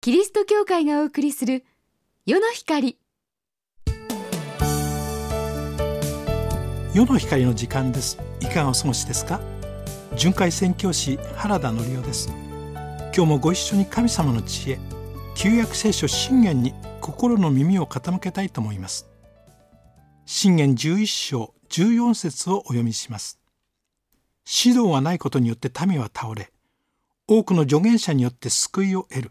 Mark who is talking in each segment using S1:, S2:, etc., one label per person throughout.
S1: キリスト教会がお送りする世の光。
S2: 世の光の時間です。いかがお過ごしですか？巡回宣教師原田則夫です。今日もご一緒に神様の知恵、旧約聖書箴言に心の耳を傾けたいと思います。箴言11章14節をお読みします。指導がないことによって民は倒れ、多くの助言者によって救いを得る。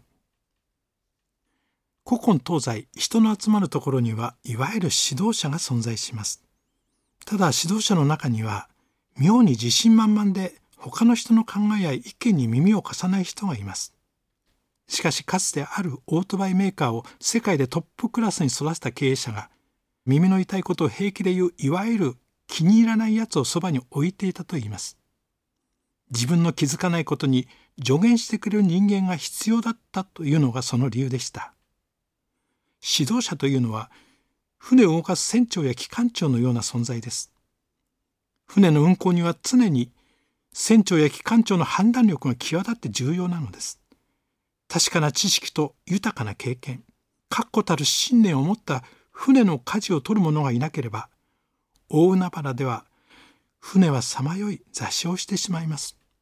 S2: 古今東西、人の集まるところにはいわゆる指導者が存在します。ただ指導者の中には妙に自信満々で他の人の考えや意見に耳を貸さない人がいます。しかしかつてあるオートバイメーカーを世界でトップクラスに育てた経営者が耳の痛いことを平気で言ういわゆる気に入らないやつをそばに置いていたといいます。自分の気づかないことに助言してくれる人間が必要だったというのがその理由でした。指導者というのは船を動かす船長や機関長のような存在です。船の運航には常に船長や機関長の判断力が際立って重要なのです。確かな知識と豊かな経験、確固たる信念を持った船の舵を取る者がいなければ、大海原では船はさまよい座礁してしまいます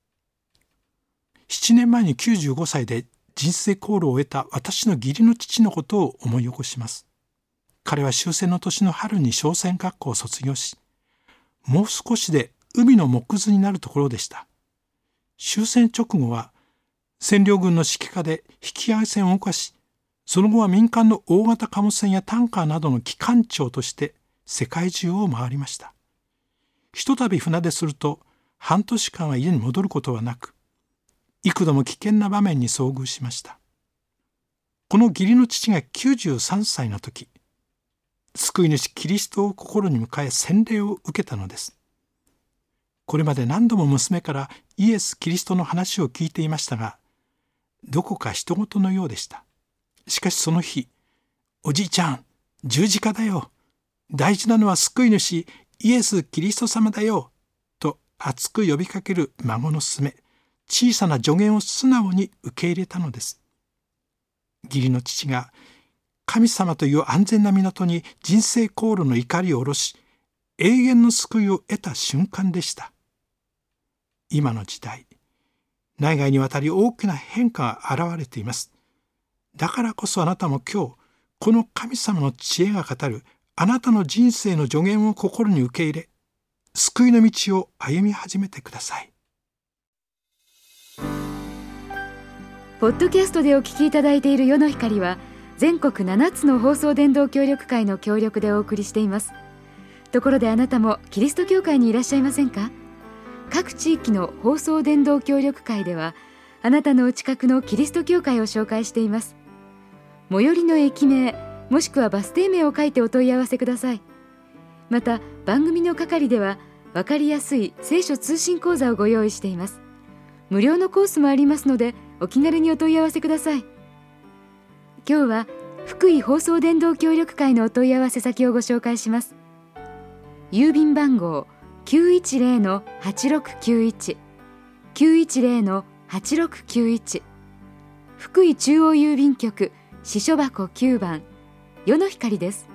S2: 。7年前に95歳で人生航路を終えた私の義理の父のことを思い起こします。彼は終戦の年の春に商船学校を卒業し、もう少しで海の藻くずになるところでした。終戦直後は占領軍の指揮下で引き揚げ船を動かし、その後は民間の大型貨物船やタンカーなどの機関長として世界中を回りました。ひとたび船出すると半年間は家に戻ることはなく、幾度も危険な場面に遭遇しました。この義理の父が93歳の時、救い主キリストを心に迎え洗礼を受けたのです。これまで何度も娘からイエス・キリストの話を聞いていましたが、どこか人事のようでした。しかしその日、おじいちゃん、十字架だよ。大事なのは救い主、イエス・キリスト様だよ。と熱く呼びかける孫の娘、小さな助言を素直に受け入れたのです。義理の父が神様という安全な港に人生航路の怒りを下ろし、永遠の救いを得た瞬間でした。今の時代、内外にわたり大きな変化が現れています。だからこそあなたも今日、この神様の知恵が語るあなたの人生の助言を心に受け入れ、救いの道を歩み始めてください。
S1: ポッドキャストでお聞きいただいている世の光は、全国7つの放送伝道協力会の協力でお送りしています。ところであなたもキリスト教会にいらっしゃいませんか？各地域の放送伝道協力会では、あなたのお近くのキリスト教会を紹介しています。最寄りの駅名、もしくはバス停名を書いてお問い合わせください。また番組の係では分かりやすい聖書通信講座をご用意しています。無料のコースもありますので、お気軽にお問い合わせください。今日は福井放送伝道協力会のお問い合わせ先をご紹介します。郵便番号 910-8691 910-8691、 福井中央郵便局支所箱9番、世の光です。